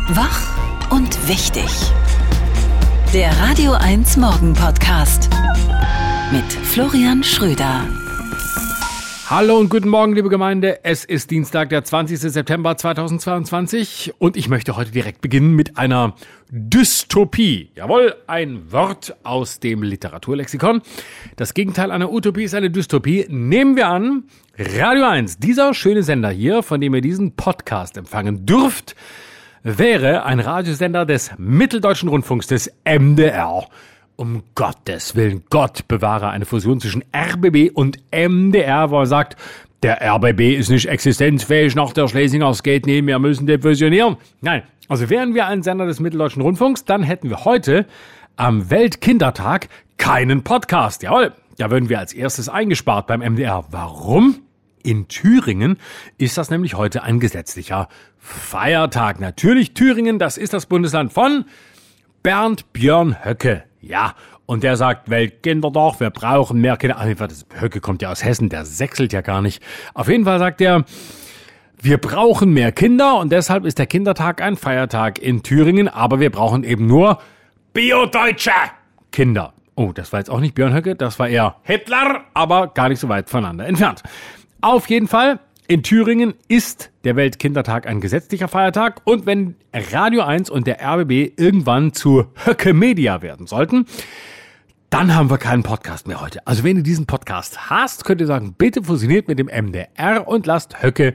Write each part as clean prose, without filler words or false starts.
Wach und wichtig. Der Radio 1 Morgen Podcast mit Florian Schröder. Hallo und guten Morgen, liebe Gemeinde. Es ist Dienstag, der 20. September 2022 und ich möchte heute direkt beginnen mit einer Dystopie. Jawohl, ein Wort aus dem Literaturlexikon. Das Gegenteil einer Utopie ist eine Dystopie. Nehmen wir an, Radio 1, dieser schöne Sender hier, von dem ihr diesen Podcast empfangen dürft, wäre ein Radiosender des Mitteldeutschen Rundfunks, des MDR. Um Gottes Willen, Gott bewahre eine Fusion zwischen RBB und MDR, wo er sagt, der RBB ist nicht existenzfähig nach der Schlesingers Gate, nee, wir müssen den fusionieren. Nein, also wären wir ein Sender des Mitteldeutschen Rundfunks, dann hätten wir heute am Weltkindertag keinen Podcast. Jawohl, da würden wir als erstes eingespart beim MDR. Warum? In Thüringen ist das nämlich heute ein gesetzlicher Feiertag. Natürlich Thüringen, das ist das Bundesland von Bernd Björn Höcke. Ja, und der sagt, Weltkindertag, wir brauchen mehr Kinder. Höcke kommt ja aus Hessen, der sächselt ja gar nicht. Auf jeden Fall sagt er, wir brauchen mehr Kinder und deshalb ist der Kindertag ein Feiertag in Thüringen, aber wir brauchen eben nur biodeutsche Kinder. Oh, das war jetzt auch nicht Björn Höcke, das war eher Hitler, aber gar nicht so weit voneinander entfernt. Auf jeden Fall, in Thüringen ist der Weltkindertag ein gesetzlicher Feiertag und wenn Radio 1 und der RBB irgendwann zu Höcke Media werden sollten, dann haben wir keinen Podcast mehr heute. Also wenn ihr diesen Podcast hasst, könnt ihr sagen, bitte fusioniert mit dem MDR und lasst Höcke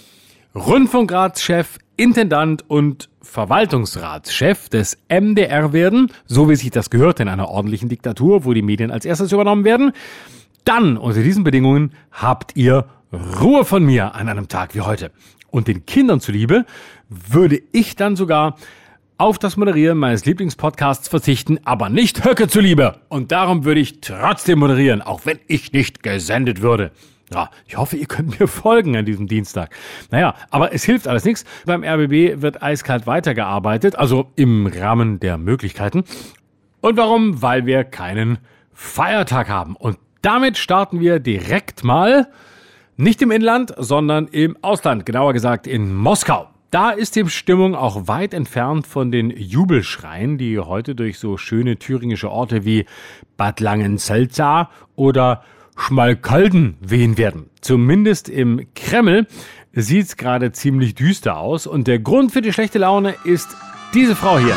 Rundfunkratschef, Intendant und Verwaltungsratschef des MDR werden, so wie sich das gehört in einer ordentlichen Diktatur, wo die Medien als erstes übernommen werden. Dann, unter diesen Bedingungen, habt ihr Ruhe von mir an einem Tag wie heute. Und den Kindern zuliebe würde ich dann sogar auf das Moderieren meines Lieblingspodcasts verzichten, aber nicht Höcke zuliebe. Und darum würde ich trotzdem moderieren, auch wenn ich nicht gesendet würde. Ja, ich hoffe, ihr könnt mir folgen an diesem Dienstag. Naja, aber es hilft alles nichts. Beim RBB wird eiskalt weitergearbeitet, also im Rahmen der Möglichkeiten. Und warum? Weil wir keinen Feiertag haben. Und damit starten wir direkt mal nicht im Inland, sondern im Ausland, genauer gesagt in Moskau. Da ist die Stimmung auch weit entfernt von den Jubelschreien, die heute durch so schöne thüringische Orte wie Bad Langenselza oder Schmalkalden wehen werden. Zumindest im Kreml sieht's gerade ziemlich düster aus und der Grund für die schlechte Laune ist diese Frau hier.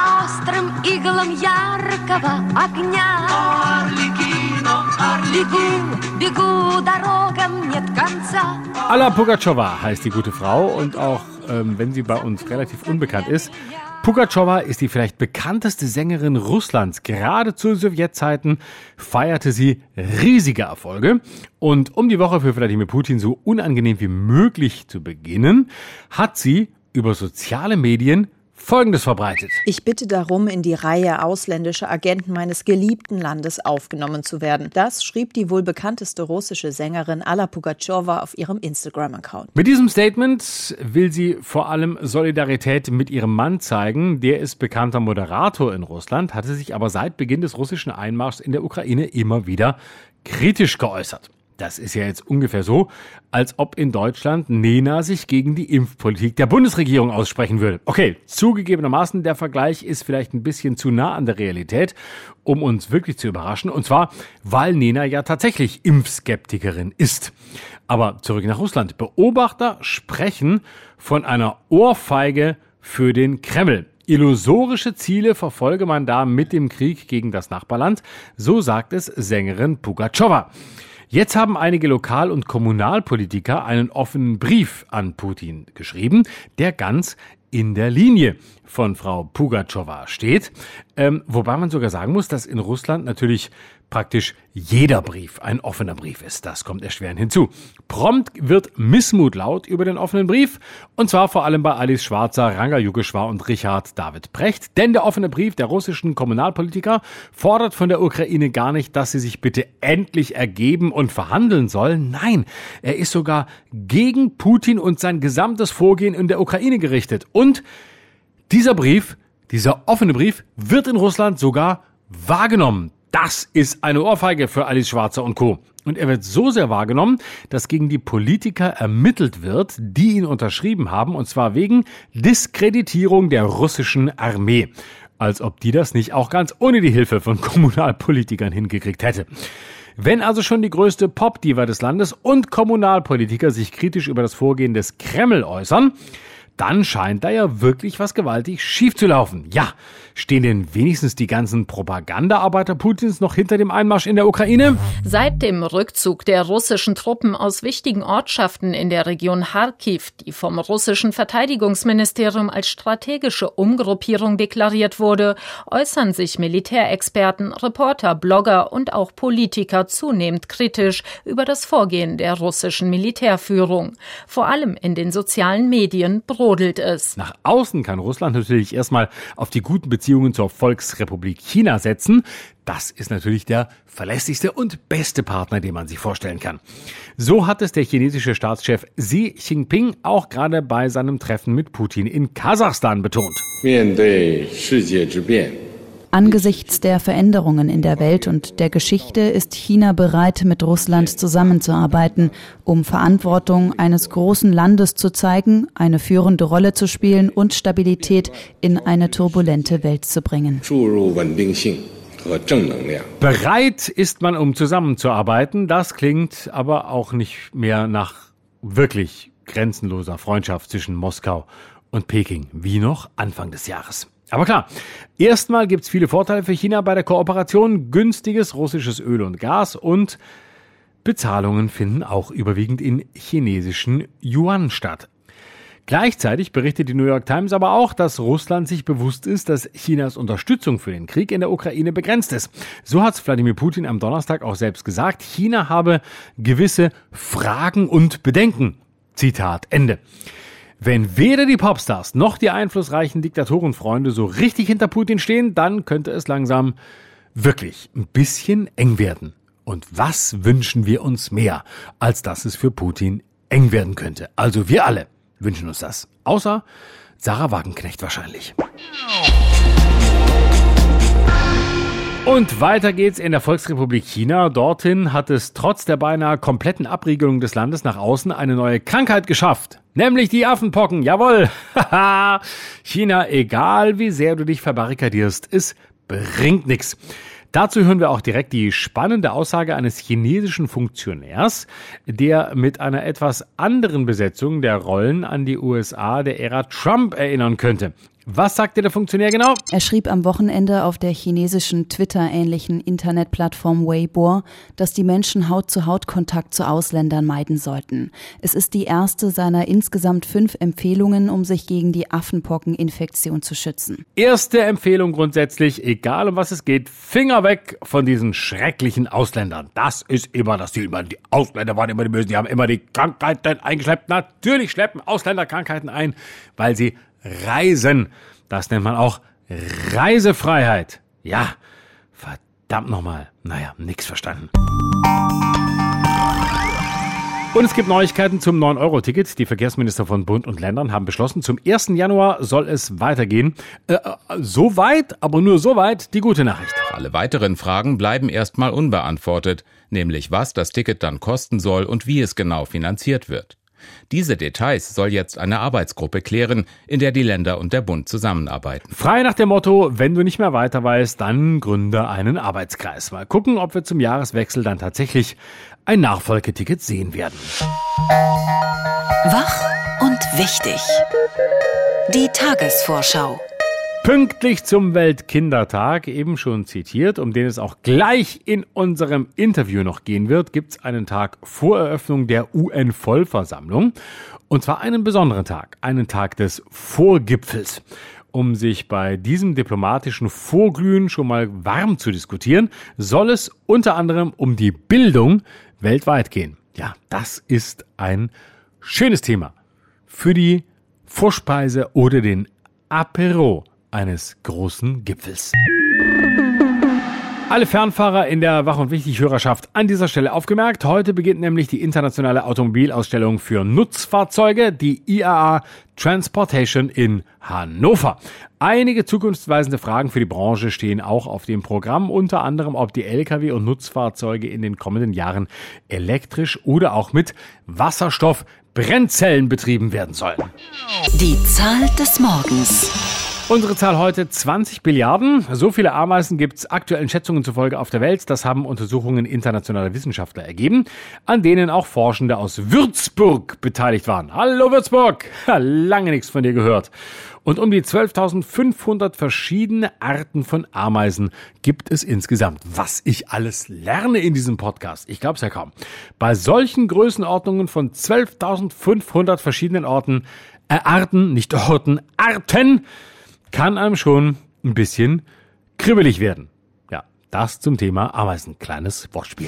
Alla Pugatschowa heißt die gute Frau und auch wenn sie bei uns relativ unbekannt ist, Pugatschowa ist die vielleicht bekannteste Sängerin Russlands. Gerade zu Sowjetzeiten feierte sie riesige Erfolge. Und um die Woche für Wladimir Putin so unangenehm wie möglich zu beginnen, hat sie über soziale Medien Folgendes verbreitet. Ich bitte darum, in die Reihe ausländischer Agenten meines geliebten Landes aufgenommen zu werden. Das schrieb die wohl bekannteste russische Sängerin Alla Pugatschowa auf ihrem Instagram-Account. Mit diesem Statement will sie vor allem Solidarität mit ihrem Mann zeigen. Der ist bekannter Moderator in Russland, hatte sich aber seit Beginn des russischen Einmarschs in der Ukraine immer wieder kritisch geäußert. Das ist ja jetzt ungefähr so, als ob in Deutschland Nena sich gegen die Impfpolitik der Bundesregierung aussprechen würde. Okay, zugegebenermaßen, der Vergleich ist vielleicht ein bisschen zu nah an der Realität, um uns wirklich zu überraschen. Und zwar, weil Nena ja tatsächlich Impfskeptikerin ist. Aber zurück nach Russland. Beobachter sprechen von einer Ohrfeige für den Kreml. Illusorische Ziele verfolge man da mit dem Krieg gegen das Nachbarland, so sagt es Sängerin Pugatschowa. Jetzt haben einige Lokal- und Kommunalpolitiker einen offenen Brief an Putin geschrieben, der ganz in der Linie von Frau Pugatschowa steht. Wobei man sogar sagen muss, dass in Russland natürlich praktisch jeder Brief ein offener Brief ist. Das kommt erschwerend hinzu. Prompt wird Missmut laut über den offenen Brief. Und zwar vor allem bei Alice Schwarzer, Ranga Yogeshwar und Richard David Precht. Denn der offene Brief der russischen Kommunalpolitiker fordert von der Ukraine gar nicht, dass sie sich bitte endlich ergeben und verhandeln soll. Nein, er ist sogar gegen Putin und sein gesamtes Vorgehen in der Ukraine gerichtet. Und dieser offene Brief wird in Russland sogar wahrgenommen. Das ist eine Ohrfeige für Alice Schwarzer und Co. Und er wird so sehr wahrgenommen, dass gegen die Politiker ermittelt wird, die ihn unterschrieben haben, und zwar wegen Diskreditierung der russischen Armee. Als ob die das nicht auch ganz ohne die Hilfe von Kommunalpolitikern hingekriegt hätte. Wenn also schon die größte Pop-Diva des Landes und Kommunalpolitiker sich kritisch über das Vorgehen des Kreml äußern, dann scheint da ja wirklich was gewaltig schief zu laufen. Ja, stehen denn wenigstens die ganzen Propagandaarbeiter Putins noch hinter dem Einmarsch in der Ukraine? Seit dem Rückzug der russischen Truppen aus wichtigen Ortschaften in der Region Charkiw, die vom russischen Verteidigungsministerium als strategische Umgruppierung deklariert wurde, äußern sich Militärexperten, Reporter, Blogger und auch Politiker zunehmend kritisch über das Vorgehen der russischen Militärführung. Vor allem in den sozialen Medien brodelt es. Nach außen kann Russland natürlich erstmal auf die guten Beziehungen zur Volksrepublik China setzen. Das ist natürlich der verlässlichste und beste Partner, den man sich vorstellen kann. So hat es der chinesische Staatschef Xi Jinping auch gerade bei seinem Treffen mit Putin in Kasachstan betont. Angesichts der Veränderungen in der Welt und der Geschichte ist China bereit, mit Russland zusammenzuarbeiten, um Verantwortung eines großen Landes zu zeigen, eine führende Rolle zu spielen und Stabilität in eine turbulente Welt zu bringen. Bereit ist man, um zusammenzuarbeiten. Das klingt aber auch nicht mehr nach wirklich grenzenloser Freundschaft zwischen Moskau und Peking, wie noch Anfang des Jahres. Aber klar, erstmal gibt's viele Vorteile für China bei der Kooperation. Günstiges russisches Öl und Gas und Bezahlungen finden auch überwiegend in chinesischen Yuan statt. Gleichzeitig berichtet die New York Times aber auch, dass Russland sich bewusst ist, dass Chinas Unterstützung für den Krieg in der Ukraine begrenzt ist. So hat's Wladimir Putin am Donnerstag auch selbst gesagt. China habe gewisse Fragen und Bedenken. Zitat Ende. Wenn weder die Popstars noch die einflussreichen Diktatorenfreunde so richtig hinter Putin stehen, dann könnte es langsam wirklich ein bisschen eng werden. Und was wünschen wir uns mehr, als dass es für Putin eng werden könnte? Also wir alle wünschen uns das. Außer Sarah Wagenknecht wahrscheinlich. Und weiter geht's in der Volksrepublik China. Dorthin hat es trotz der beinahe kompletten Abriegelung des Landes nach außen eine neue Krankheit geschafft. Nämlich die Affenpocken. Jawohl. China, egal wie sehr du dich verbarrikadierst, es bringt nichts. Dazu hören wir auch direkt die spannende Aussage eines chinesischen Funktionärs, der mit einer etwas anderen Besetzung der Rollen an die USA der Ära Trump erinnern könnte. Was sagte der Funktionär genau? Er schrieb am Wochenende auf der chinesischen Twitter-ähnlichen Internetplattform Weibo, dass die Menschen Haut-zu-Haut-Kontakt zu Ausländern meiden sollten. Es ist die erste seiner insgesamt 5 Empfehlungen, um sich gegen die Affenpockeninfektion zu schützen. Erste Empfehlung grundsätzlich, egal um was es geht, Finger weg von diesen schrecklichen Ausländern. Das ist immer das Ziel. Die Ausländer waren immer die Bösen, die haben immer die Krankheiten eingeschleppt. Natürlich schleppen Ausländer Krankheiten ein, weil sie reisen. Das nennt man auch Reisefreiheit. Ja, verdammt nochmal. Naja, nix verstanden. Und es gibt Neuigkeiten zum 9-Euro-Ticket. Die Verkehrsminister von Bund und Ländern haben beschlossen, zum 1. Januar soll es weitergehen. So weit, aber nur so weit, die gute Nachricht. Alle weiteren Fragen bleiben erstmal unbeantwortet, nämlich was das Ticket dann kosten soll und wie es genau finanziert wird. Diese Details soll jetzt eine Arbeitsgruppe klären, in der die Länder und der Bund zusammenarbeiten. Frei nach dem Motto, wenn du nicht mehr weiter weißt, dann gründe einen Arbeitskreis. Mal gucken, ob wir zum Jahreswechsel dann tatsächlich ein Nachfolgeticket sehen werden. Wach und wichtig. Die Tagesvorschau. Pünktlich zum Weltkindertag, eben schon zitiert, um den es auch gleich in unserem Interview noch gehen wird, gibt's einen Tag vor Eröffnung der UN-Vollversammlung. Und zwar einen besonderen Tag, einen Tag des Vorgipfels. Um sich bei diesem diplomatischen Vorglühen schon mal warm zu diskutieren, soll es unter anderem um die Bildung weltweit gehen. Ja, das ist ein schönes Thema für die Vorspeise oder den Apéro eines großen Gipfels. Alle Fernfahrer in der Wach- und Wichtig-Hörerschaft an dieser Stelle aufgemerkt. Heute beginnt nämlich die internationale Automobilausstellung für Nutzfahrzeuge, die IAA Transportation in Hannover. Einige zukunftsweisende Fragen für die Branche stehen auch auf dem Programm, unter anderem, ob die Lkw- und Nutzfahrzeuge in den kommenden Jahren elektrisch oder auch mit Wasserstoff-Brennzellen betrieben werden sollen. Die Zahl des Morgens. Unsere Zahl heute 20 Billiarden. So viele Ameisen gibt es aktuellen Schätzungen zufolge auf der Welt. Das haben Untersuchungen internationaler Wissenschaftler ergeben, an denen auch Forschende aus Würzburg beteiligt waren. Hallo Würzburg! Lange nichts von dir gehört. Und um die 12.500 verschiedene Arten von Ameisen gibt es insgesamt. Was ich alles lerne in diesem Podcast, ich glaube es ja kaum. Bei solchen Größenordnungen von 12.500 verschiedenen Arten, kann einem schon ein bisschen kribbelig werden. Ja, das zum Thema Ameisen. Kleines Wortspiel.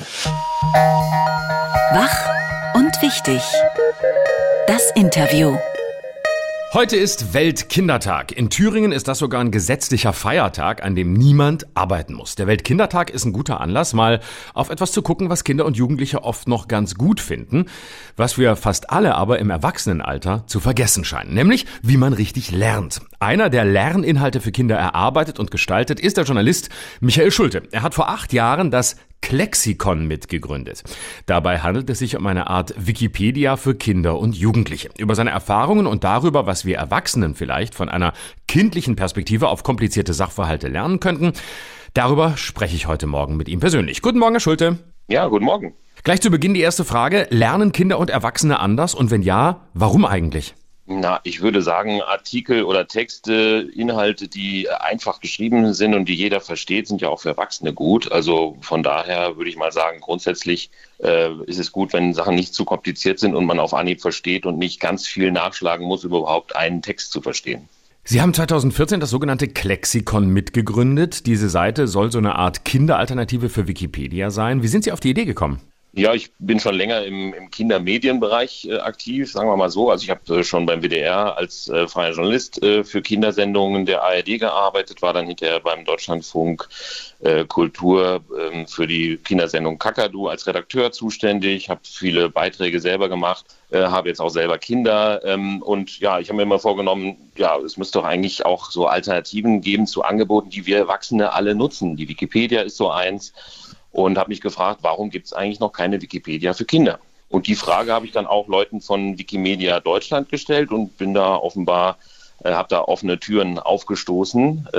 Wach und wichtig. Das Interview. Heute ist Weltkindertag. In Thüringen ist das sogar ein gesetzlicher Feiertag, an dem niemand arbeiten muss. Der Weltkindertag ist ein guter Anlass, mal auf etwas zu gucken, was Kinder und Jugendliche oft noch ganz gut finden, was wir fast alle aber im Erwachsenenalter zu vergessen scheinen, nämlich wie man richtig lernt. Einer, der Lerninhalte für Kinder erarbeitet und gestaltet, ist der Journalist Michael Schulte. Er hat vor 8 Jahren das Klexikon mitgegründet. Dabei handelt es sich um eine Art Wikipedia für Kinder und Jugendliche. Über seine Erfahrungen und darüber, was wir Erwachsenen vielleicht von einer kindlichen Perspektive auf komplizierte Sachverhalte lernen könnten, darüber spreche ich heute Morgen mit ihm persönlich. Guten Morgen, Herr Schulte. Ja, guten Morgen. Gleich zu Beginn die erste Frage. Lernen Kinder und Erwachsene anders? Und wenn ja, warum eigentlich? Na, ich würde sagen, Artikel oder Texte, Inhalte, die einfach geschrieben sind und die jeder versteht, sind ja auch für Erwachsene gut. Also von daher würde ich mal sagen, grundsätzlich ist es gut, wenn Sachen nicht zu kompliziert sind und man auf Anhieb versteht und nicht ganz viel nachschlagen muss, um überhaupt einen Text zu verstehen. Sie haben 2014 das sogenannte Klexikon mitgegründet. Diese Seite soll so eine Art Kinderalternative für Wikipedia sein. Wie sind Sie auf die Idee gekommen? Ja, ich bin schon länger im Kindermedienbereich aktiv, sagen wir mal so. Also ich habe schon beim WDR als freier Journalist für Kindersendungen der ARD gearbeitet, war dann hinterher beim Deutschlandfunk Kultur für die Kindersendung Kakadu als Redakteur zuständig, habe viele Beiträge selber gemacht, habe jetzt auch selber Kinder und ja, ich habe mir immer vorgenommen, ja, es müsste doch eigentlich auch so Alternativen geben zu Angeboten, die wir Erwachsene alle nutzen. Die Wikipedia ist so eins. Und habe mich gefragt, warum gibt es eigentlich noch keine Wikipedia für Kinder? Und die Frage habe ich dann auch Leuten von Wikimedia Deutschland gestellt und bin da offenbar, habe da offene Türen aufgestoßen.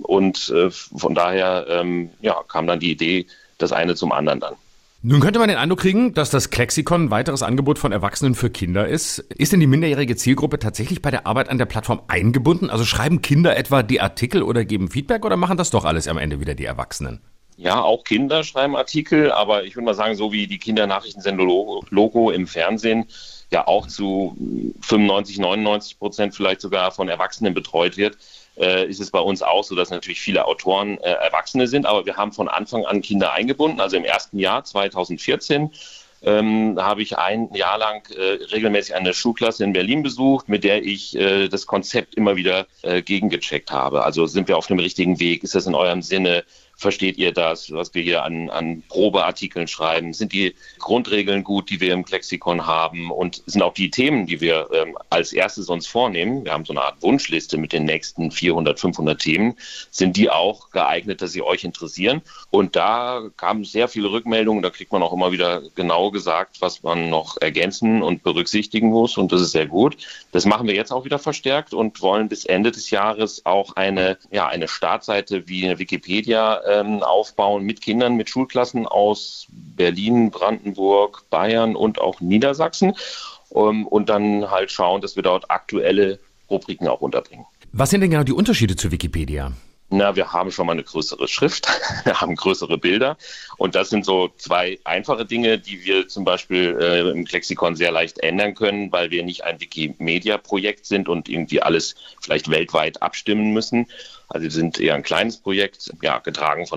Von daher kam dann die Idee, das eine zum anderen dann. Nun könnte man den Eindruck kriegen, dass das Klexikon ein weiteres Angebot von Erwachsenen für Kinder ist. Ist denn die minderjährige Zielgruppe tatsächlich bei der Arbeit an der Plattform eingebunden? Also schreiben Kinder etwa die Artikel oder geben Feedback oder machen das doch alles am Ende wieder die Erwachsenen? Ja, auch Kinder schreiben Artikel, aber ich würde mal sagen, so wie die Kindernachrichtensendung Logo im Fernsehen ja auch zu 95-99% vielleicht sogar von Erwachsenen betreut wird, ist es bei uns auch so, dass natürlich viele Autoren Erwachsene sind, aber wir haben von Anfang an Kinder eingebunden. Also im ersten Jahr 2014 habe ich ein Jahr lang regelmäßig eine Schulklasse in Berlin besucht, mit der ich das Konzept immer wieder gegengecheckt habe. Also sind wir auf dem richtigen Weg? Ist das in eurem Sinne? Versteht ihr das, was wir hier an Probeartikeln schreiben? Sind die Grundregeln gut, die wir im Klexikon haben? Und sind auch die Themen, die wir als erstes uns vornehmen, wir haben so eine Art Wunschliste mit den nächsten 400, 500 Themen, sind die auch geeignet, dass sie euch interessieren? Und da kamen sehr viele Rückmeldungen, da kriegt man auch immer wieder genau gesagt, was man noch ergänzen und berücksichtigen muss. Und das ist sehr gut. Das machen wir jetzt auch wieder verstärkt und wollen bis Ende des Jahres auch eine Startseite wie eine Wikipedia aufbauen mit Kindern, mit Schulklassen aus Berlin, Brandenburg, Bayern und auch Niedersachsen und dann halt schauen, dass wir dort aktuelle Rubriken auch unterbringen. Was sind denn genau die Unterschiede zu Wikipedia? Na, wir haben schon mal eine größere Schrift, wir haben größere Bilder und das sind so 2 einfache Dinge, die wir zum Beispiel im Klexikon sehr leicht ändern können, weil wir nicht ein Wikimedia-Projekt sind und irgendwie alles vielleicht weltweit abstimmen müssen. Also wir sind eher ein kleines Projekt, ja, getragen von einem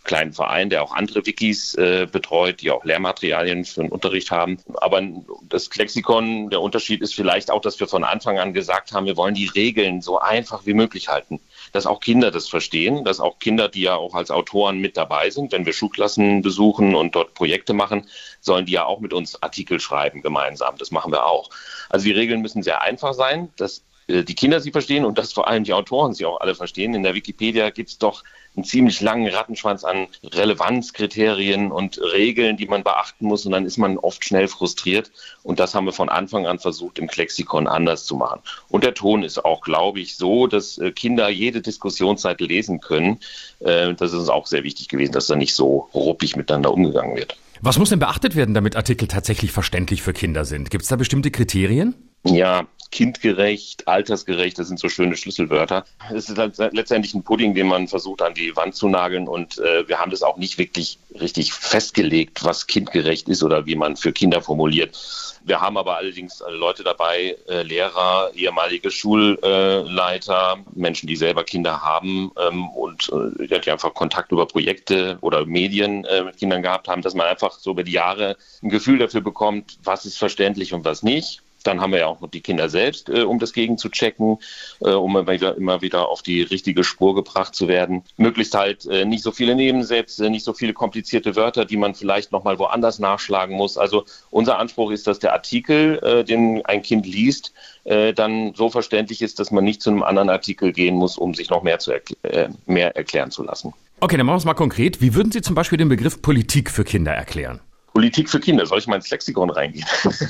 kleinen Verein, der auch andere Wikis betreut, die auch Lehrmaterialien für den Unterricht haben. Aber das Lexikon, der Unterschied ist vielleicht auch, dass wir von Anfang an gesagt haben, wir wollen die Regeln so einfach wie möglich halten. Dass auch Kinder das verstehen, dass auch Kinder, die ja auch als Autoren mit dabei sind, wenn wir Schulklassen besuchen und dort Projekte machen, sollen die ja auch mit uns Artikel schreiben gemeinsam. Das machen wir auch. Also die Regeln müssen sehr einfach sein, dass die Kinder sie verstehen und dass vor allem die Autoren sie auch alle verstehen. In der Wikipedia gibt es doch einen ziemlich langen Rattenschwanz an Relevanzkriterien und Regeln, die man beachten muss, und dann ist man oft schnell frustriert, und das haben wir von Anfang an versucht, im Lexikon anders zu machen. Und der Ton ist auch, glaube ich, so, dass Kinder jede Diskussionsseite lesen können. Das ist uns auch sehr wichtig gewesen, dass da nicht so ruppig miteinander umgegangen wird. Was muss denn beachtet werden, damit Artikel tatsächlich verständlich für Kinder sind? Gibt es da bestimmte Kriterien? Ja, kindgerecht, altersgerecht, das sind so schöne Schlüsselwörter. Es ist halt letztendlich ein Pudding, den man versucht an die Wand zu nageln, und wir haben das auch nicht wirklich richtig festgelegt, was kindgerecht ist oder wie man für Kinder formuliert. Wir haben aber allerdings Leute dabei, Lehrer, ehemalige Schulleiter, Menschen, die selber Kinder haben und die einfach Kontakt über Projekte oder Medien mit Kindern gehabt haben, dass man einfach so über die Jahre ein Gefühl dafür bekommt, was ist verständlich und was nicht. Dann haben wir ja auch noch die Kinder selbst, um das gegen zu checken, um immer wieder auf die richtige Spur gebracht zu werden. Möglichst halt nicht so viele Nebensätze, nicht so viele komplizierte Wörter, die man vielleicht nochmal woanders nachschlagen muss. Also unser Anspruch ist, dass der Artikel, den ein Kind liest, dann so verständlich ist, dass man nicht zu einem anderen Artikel gehen muss, um sich noch mehr erklären zu lassen. Okay, dann machen wir es mal konkret. Wie würden Sie zum Beispiel den Begriff Politik für Kinder erklären? Politik für Kinder, soll ich mal ins Lexikon reingehen?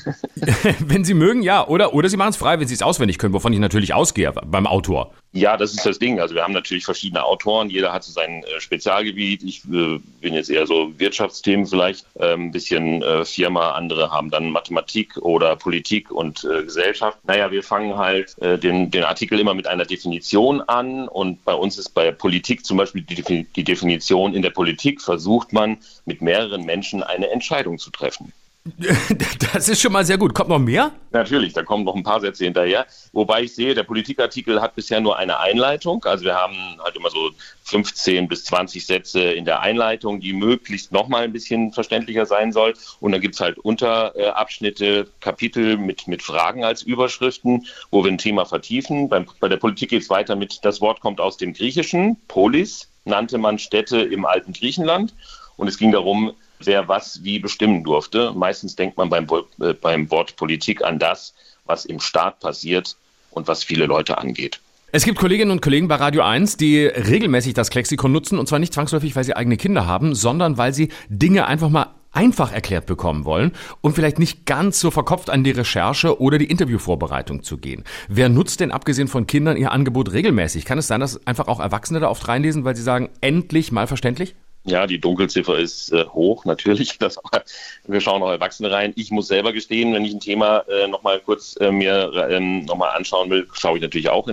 Wenn Sie mögen, ja. Oder Sie machen es frei, wenn Sie es auswendig können, wovon ich natürlich ausgehe beim Autor. Ja, das ist das Ding. Also wir haben natürlich verschiedene Autoren. Jeder hat so sein Spezialgebiet. Ich bin jetzt eher so Wirtschaftsthemen vielleicht, ein bisschen Firma. Andere haben dann Mathematik oder Politik und Gesellschaft. Naja, wir fangen halt den Artikel immer mit einer Definition an. Und bei uns ist bei Politik zum Beispiel die Definition: In der Politik versucht man, mit mehreren Menschen eine Entscheidung zu treffen. Das ist schon mal sehr gut. Kommt noch mehr? Natürlich, da kommen noch ein paar Sätze hinterher. Wobei ich sehe, der Politikartikel hat bisher nur eine Einleitung. Also wir haben halt immer so 15 bis 20 Sätze in der Einleitung, die möglichst noch mal ein bisschen verständlicher sein soll. Und dann gibt es halt Unterabschnitte, Kapitel mit Fragen als Überschriften, wo wir ein Thema vertiefen. Bei der Politik geht es weiter mit, das Wort kommt aus dem Griechischen. Polis nannte man Städte im alten Griechenland. Und es ging darum, wer was wie bestimmen durfte. Meistens denkt man beim Wort Politik an das, was im Staat passiert und was viele Leute angeht. Es gibt Kolleginnen und Kollegen bei Radio 1, die regelmäßig das Lexikon nutzen, und zwar nicht zwangsläufig, weil sie eigene Kinder haben, sondern weil sie Dinge einfach mal einfach erklärt bekommen wollen und vielleicht nicht ganz so verkopft an die Recherche oder die Interviewvorbereitung zu gehen. Wer nutzt denn abgesehen von Kindern ihr Angebot regelmäßig? Kann es sein, dass einfach auch Erwachsene da oft reinlesen, weil sie sagen, endlich mal verständlich? Ja, die Dunkelziffer ist hoch, natürlich. Wir schauen auch Erwachsene rein. Ich muss selber gestehen, wenn ich ein Thema nochmal kurz mir nochmal anschauen will, schaue ich natürlich auch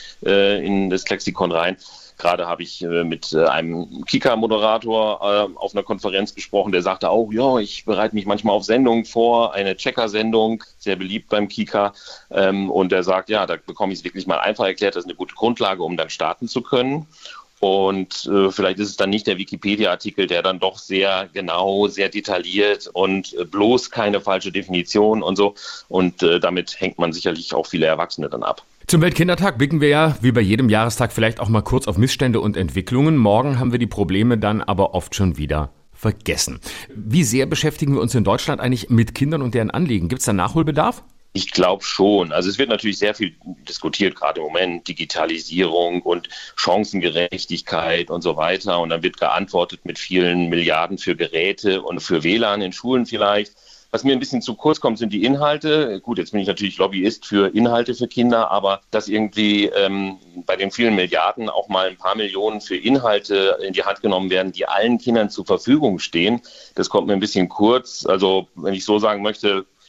in das Lexikon rein. Gerade habe ich mit einem Kika-Moderator auf einer Konferenz gesprochen, der sagte auch, ja, ich bereite mich manchmal auf Sendungen vor, eine Checker-Sendung, sehr beliebt beim Kika. Und der sagt, ja, da bekomme ich es wirklich mal einfach erklärt, das ist eine gute Grundlage, um dann starten zu können. Und vielleicht ist es dann nicht der Wikipedia-Artikel, der dann doch sehr genau, sehr detailliert und bloß keine falsche Definition und so. Und damit hängt man sicherlich auch viele Erwachsene dann ab. Zum Weltkindertag blicken wir ja, wie bei jedem Jahrestag, vielleicht auch mal kurz auf Missstände und Entwicklungen. Morgen haben wir die Probleme dann aber oft schon wieder vergessen. Wie sehr beschäftigen wir uns in Deutschland eigentlich mit Kindern und deren Anliegen? Gibt es da Nachholbedarf? Ich glaube schon. Also es wird natürlich sehr viel diskutiert, gerade im Moment, Digitalisierung und Chancengerechtigkeit und so weiter. Und dann wird geantwortet mit vielen Milliarden für Geräte und für WLAN in Schulen vielleicht. Was mir ein bisschen zu kurz kommt, sind die Inhalte. Gut, jetzt bin ich natürlich Lobbyist für Inhalte für Kinder, aber dass irgendwie bei den vielen Milliarden auch mal ein paar Millionen für Inhalte in die Hand genommen werden, die allen Kindern zur Verfügung stehen, das kommt mir ein bisschen kurz. Also wenn ich so sagen möchte,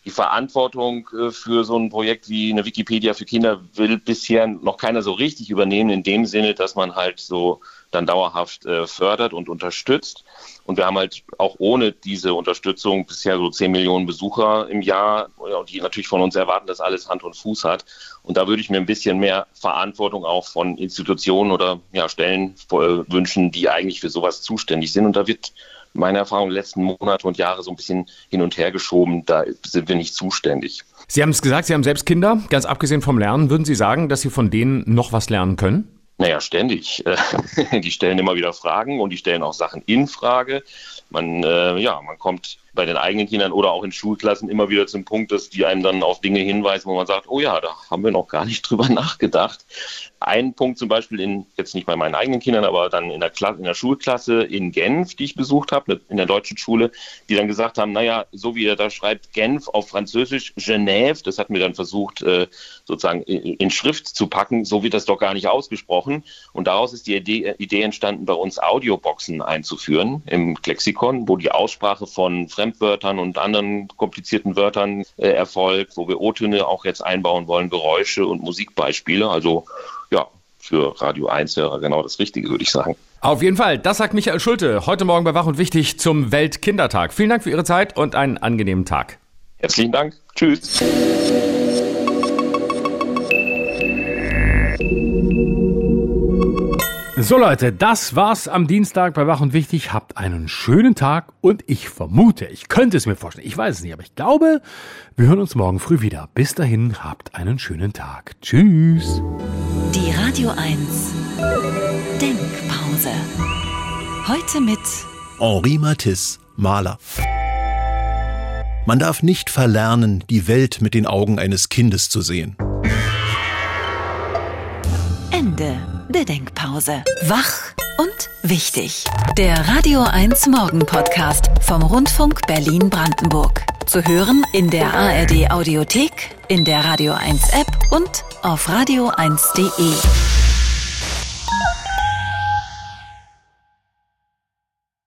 Die Verantwortung für so ein Projekt wie eine Wikipedia für Kinder will bisher noch keiner so richtig übernehmen, in dem Sinne, dass man halt so dann dauerhaft fördert und unterstützt. Und wir haben halt auch ohne diese Unterstützung bisher so 10 Millionen Besucher im Jahr, die natürlich von uns erwarten, dass alles Hand und Fuß hat. Und da würde ich mir ein bisschen mehr Verantwortung auch von Institutionen oder Stellen wünschen, die eigentlich für sowas zuständig sind. Und da wird meine Erfahrung letzten Monate und Jahre so ein bisschen hin und her geschoben. Da sind wir nicht zuständig. Sie haben es gesagt, Sie haben selbst Kinder. Ganz abgesehen vom Lernen, würden Sie sagen, dass Sie von denen noch was lernen können? Naja, ständig. Die stellen immer wieder Fragen und die stellen auch Sachen in Frage. Man kommt bei den eigenen Kindern oder auch in Schulklassen immer wieder zum Punkt, dass die einem dann auf Dinge hinweisen, wo man sagt, oh ja, da haben wir noch gar nicht drüber nachgedacht. Ein Punkt zum Beispiel, jetzt nicht bei meinen eigenen Kindern, aber dann in der Schulklasse in Genf, die ich besucht habe, in der deutschen Schule, die dann gesagt haben, so wie er da schreibt, Genf auf Französisch, Genève, das hatten wir dann versucht, sozusagen in Schrift zu packen, so wird das doch gar nicht ausgesprochen. Und daraus ist die Idee entstanden, bei uns Audioboxen einzuführen im Lexikon, wo die Aussprache von Fremdwörtern und anderen komplizierten Wörtern erfolgt, wo wir O-Töne auch jetzt einbauen wollen, Geräusche und Musikbeispiele, also für Radio 1-Hörer genau das Richtige, würde ich sagen. Auf jeden Fall, das sagt Michael Schulte, heute Morgen bei Wach und Wichtig zum Weltkindertag. Vielen Dank für Ihre Zeit und einen angenehmen Tag. Herzlichen Dank. Tschüss. So Leute, das war's am Dienstag bei Wach und Wichtig. Habt einen schönen Tag und ich vermute, ich könnte es mir vorstellen, ich weiß es nicht, aber ich glaube, wir hören uns morgen früh wieder. Bis dahin, habt einen schönen Tag. Tschüss. Die Radio 1 Denkpause. Heute mit Henri Matisse, Maler. Man darf nicht verlernen, die Welt mit den Augen eines Kindes zu sehen. Ende der Denkpause. Wach und wichtig. Der Radio 1 Morgen Podcast vom Rundfunk Berlin-Brandenburg. Zu hören in der ARD Audiothek, in der Radio 1 App und auf radio1.de.